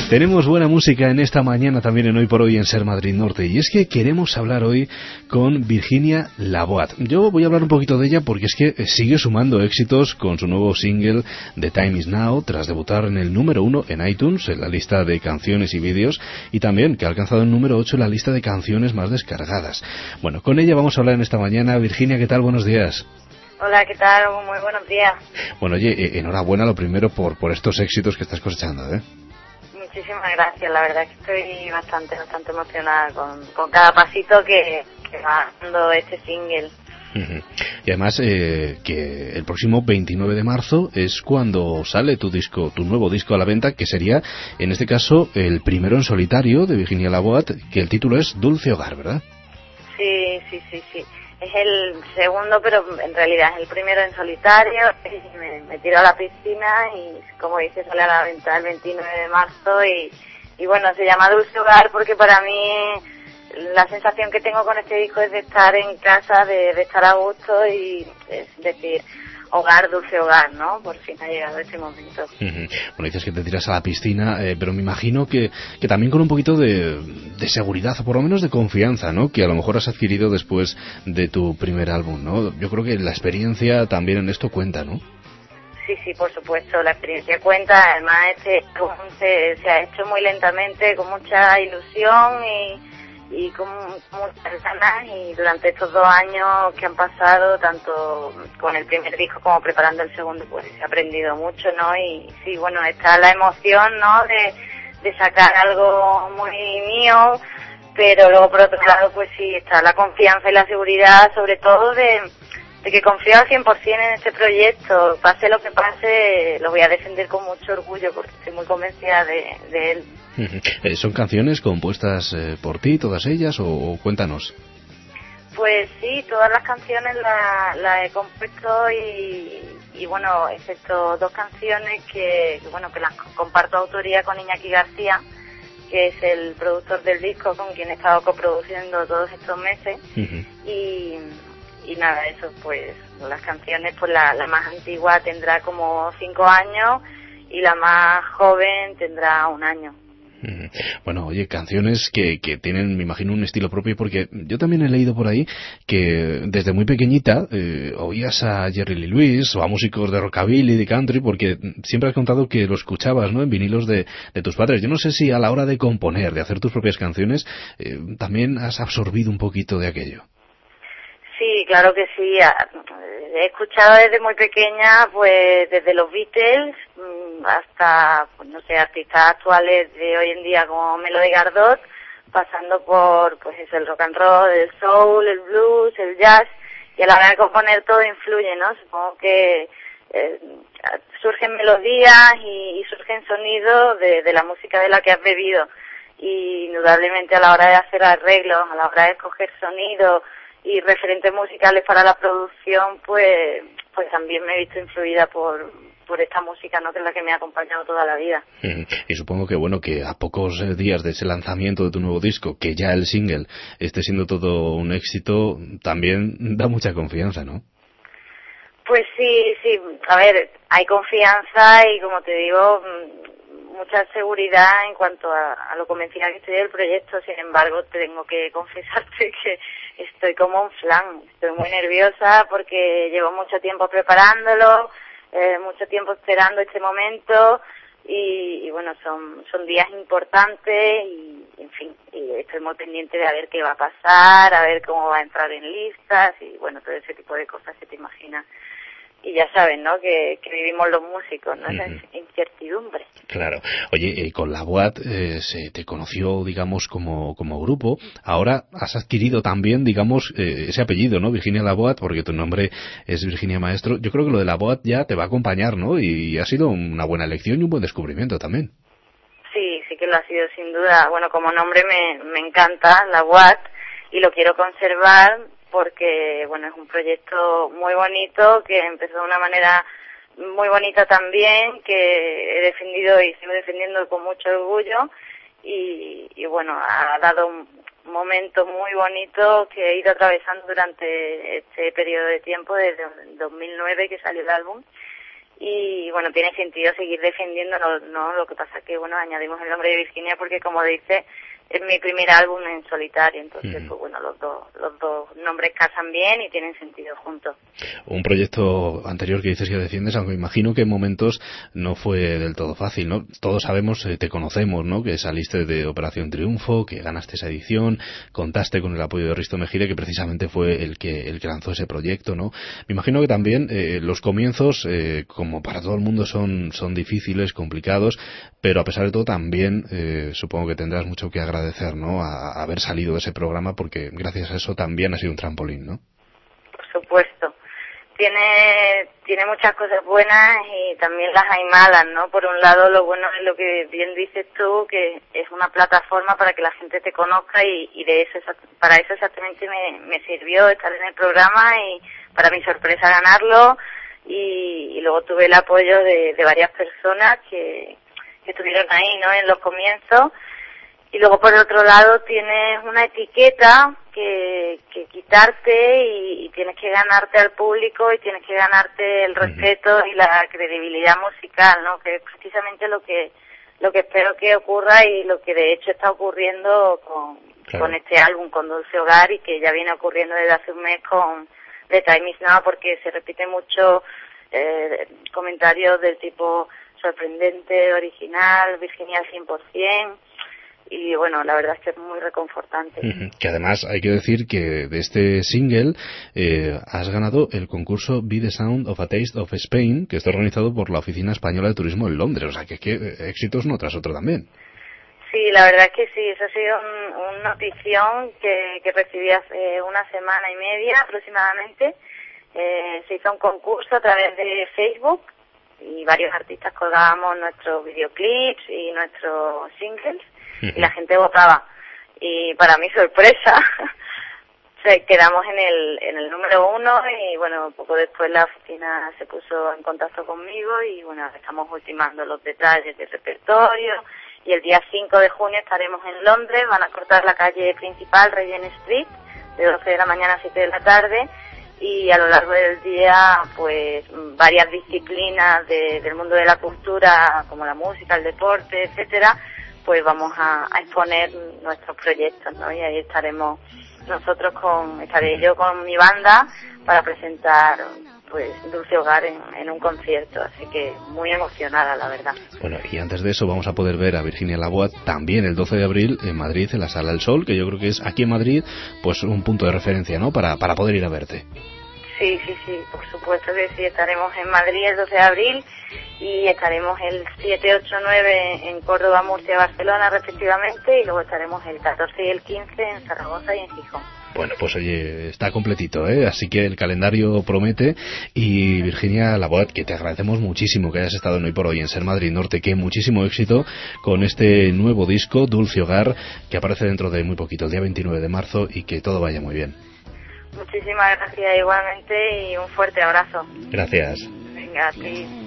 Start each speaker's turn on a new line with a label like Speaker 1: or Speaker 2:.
Speaker 1: Tenemos buena música en esta mañana también en Hoy por Hoy en Ser Madrid Norte, y es que queremos hablar hoy con Virginia Laboat. Yo voy a hablar un poquito de ella porque es que sigue sumando éxitos con su nuevo single The Time Is Now, tras debutar en el número 1 en iTunes, en la lista de canciones y vídeos, y también que ha alcanzado el número 8 en la lista de canciones más descargadas. Bueno, con ella vamos a hablar en esta mañana. Virginia, ¿qué tal? Buenos días.
Speaker 2: Hola, ¿qué tal? Muy buenos días.
Speaker 1: Bueno, oye, enhorabuena lo primero por estos éxitos que estás cosechando, ¿eh?
Speaker 2: Muchísimas gracias, la verdad es que estoy bastante emocionada con cada pasito que va dando este single.
Speaker 1: Uh-huh. Y además que el próximo 29 de marzo es cuando sale tu nuevo disco a la venta, que sería, en este caso, el primero en solitario de Virginia Laboat, que el título es Dulce Hogar, ¿verdad?
Speaker 2: Sí. Es el segundo, pero en realidad es el primero en solitario. Me tiro a la piscina y, como dice, sale a la venta el 29 de marzo y bueno, se llama Dulce Hogar porque para mí la sensación que tengo con este disco es de estar en casa, de estar a gusto y es decir, hogar, dulce hogar, ¿no? Por fin ha llegado este momento.
Speaker 1: Uh-huh. Bueno, dices que te tiras a la piscina, pero me imagino que también con un poquito de seguridad, o por lo menos de confianza, ¿no? Que a lo mejor has adquirido después de tu primer álbum, ¿no? Yo creo que la experiencia también en esto cuenta, ¿no?
Speaker 2: Sí, por supuesto, la experiencia cuenta. Además, este álbum se ha hecho muy lentamente, con mucha ilusión y con muchas ganas, y durante estos 2 años que han pasado, tanto con el primer disco como preparando el segundo, pues he aprendido mucho, ¿no? Y sí, bueno, está la emoción, ¿no? De sacar algo muy mío, pero luego por otro lado, pues sí, está la confianza y la seguridad, sobre todo de que confío al 100% en este proyecto. Pase lo que pase, lo voy a defender con mucho orgullo porque estoy muy convencida de él.
Speaker 1: ¿Son canciones compuestas por ti, todas ellas, o cuéntanos?
Speaker 2: Pues sí, todas las canciones las he compuesto y bueno, excepto 2 canciones que las comparto autoría con Iñaki García, que es el productor del disco, con quien he estado coproduciendo todos estos meses. Uh-huh. Y nada, eso, pues las canciones, pues la más antigua tendrá como 5 años y la más joven tendrá 1 año.
Speaker 1: Bueno, oye, canciones que tienen, me imagino, un estilo propio, porque yo también he leído por ahí que desde muy pequeñita oías a Jerry Lee Lewis o a músicos de rockabilly, de country, porque siempre has contado que lo escuchabas, ¿no?, en vinilos de tus padres. Yo no sé si a la hora de componer, de hacer tus propias canciones, también has absorbido un poquito de aquello.
Speaker 2: Sí, claro que sí. He escuchado desde muy pequeña, pues desde los Beatles hasta, pues no sé, artistas actuales de hoy en día como Melody Gardot, pasando por, pues eso, el rock and roll, el soul, el blues, el jazz, y a la hora de componer todo influye, ¿no? Supongo que surgen melodías y surgen sonidos de la música de la que has bebido, y indudablemente a la hora de hacer arreglos, a la hora de escoger sonidos y referentes musicales para la producción, pues también me he visto influida por esta música, ¿no?, que es la que me ha acompañado toda la vida.
Speaker 1: Y supongo que, bueno, que a pocos días de ese lanzamiento de tu nuevo disco, que ya el single esté siendo todo un éxito, también da mucha confianza, ¿no?
Speaker 2: Pues sí, a ver, hay confianza y, como te digo, mucha seguridad en cuanto a lo convencida que estoy del proyecto. Sin embargo, tengo que confesarte que estoy como un flan. Estoy muy nerviosa porque llevo mucho tiempo preparándolo, mucho tiempo esperando este momento y bueno, son días importantes y, en fin, y estoy muy pendiente de a ver qué va a pasar, a ver cómo va a entrar en listas y bueno, todo ese tipo de cosas que te imaginas. Y ya saben, ¿no?, que vivimos los músicos, ¿no? Esa incertidumbre.
Speaker 1: Claro. Oye, con Laboat se te conoció, digamos, como grupo. Ahora has adquirido también, digamos, ese apellido, ¿no?, Virginia Laboat, porque tu nombre es Virginia Maestro. Yo creo que lo de Laboat ya te va a acompañar, ¿no? Y ha sido una buena elección y un buen descubrimiento también.
Speaker 2: Sí que lo ha sido, sin duda. Bueno, como nombre me encanta, Laboat, y lo quiero conservar porque, bueno, es un proyecto muy bonito que empezó de una manera muy bonita también, que he defendido y sigo defendiendo con mucho orgullo y bueno, ha dado un momento muy bonito que he ido atravesando durante este periodo de tiempo, desde 2009 que salió el álbum, y bueno, tiene sentido seguir defendiéndolo, ¿no? Lo que pasa que, bueno, añadimos el nombre de Virginia porque, como dice, es mi primer álbum en solitario, entonces pues bueno, los dos nombres casan bien y tienen sentido juntos.
Speaker 1: Un proyecto anterior que dices que defiendes, aunque imagino que en momentos no fue del todo fácil, ¿no? Todos sabemos, te conocemos, ¿no? Que saliste de Operación Triunfo, que ganaste esa edición, contaste con el apoyo de Risto Mejide, que precisamente fue el que lanzó ese proyecto, ¿no? Me imagino que también los comienzos, como para todo el mundo, son difíciles, complicados, pero a pesar de todo también supongo que tendrás mucho que agradecer, ¿no? A haber salido de ese programa, porque gracias a eso también ha sido un trampolín, ¿no?
Speaker 2: Por supuesto. Tiene muchas cosas buenas y también las hay malas, ¿no? Por un lado, lo bueno es lo que bien dices tú, que es una plataforma para que la gente te conozca y de eso, para eso exactamente me sirvió estar en el programa y para mi sorpresa ganarlo, y luego tuve el apoyo de varias personas que estuvieron ahí, ¿no? En los comienzos. Y luego, por otro lado, tienes una etiqueta que quitarte y tienes que ganarte al público y tienes que ganarte el respeto y la credibilidad musical, ¿no? Que es precisamente lo que espero que ocurra y lo que de hecho está ocurriendo con este álbum, con Dulce Hogar, y que ya viene ocurriendo desde hace un mes con The Time Is Now, porque se repite mucho comentarios del tipo sorprendente, original, Virginia al 100%. Y bueno, la verdad es que es muy reconfortante.
Speaker 1: Que además hay que decir que de este single has ganado el concurso Be the Sound of a Taste of Spain, que está organizado por la Oficina Española de Turismo en Londres. O sea, que éxitos uno tras otro también.
Speaker 2: Sí, la verdad es que sí, eso ha sido una notición que recibí hace una semana y media aproximadamente. Se hizo un concurso a través de Facebook y varios artistas colgábamos nuestros videoclips y nuestros singles. Y la gente votaba, y para mi sorpresa quedamos en el número 1, y bueno, poco después la oficina se puso en contacto conmigo y bueno, estamos ultimando los detalles del repertorio, y el día 5 de junio estaremos en Londres. Van a cortar la calle principal, Regent Street, de 12 de la mañana a 7 de la tarde, y a lo largo del día pues varias disciplinas del mundo de la cultura, como la música, el deporte, etcétera, pues vamos a exponer nuestros proyectos, ¿no? Y ahí estaré yo con mi banda para presentar pues Dulce Hogar en un concierto, así que muy emocionada, la verdad.
Speaker 1: Bueno, y antes de eso vamos a poder ver a Virginia Laboat también el 12 de abril en Madrid, en la Sala del Sol, que yo creo que es aquí en Madrid pues un punto de referencia, ¿no? Para poder ir a verte.
Speaker 2: Sí, por supuesto que sí, estaremos en Madrid el 12 de abril y estaremos el 7, 8, 9 en Córdoba, Murcia, Barcelona respectivamente, y luego estaremos el 14 y el 15 en Zaragoza y en Gijón.
Speaker 1: Bueno, pues oye, está completito, ¿eh? Así que el calendario promete. Y Virginia Laboat, que te agradecemos muchísimo que hayas estado en Hoy por Hoy en Ser Madrid Norte, que muchísimo éxito con este nuevo disco, Dulce Hogar, que aparece dentro de muy poquito, el día 29 de marzo, y que todo vaya muy bien.
Speaker 2: Muchísimas gracias igualmente y un fuerte abrazo.
Speaker 1: Gracias.
Speaker 2: Venga, a ti.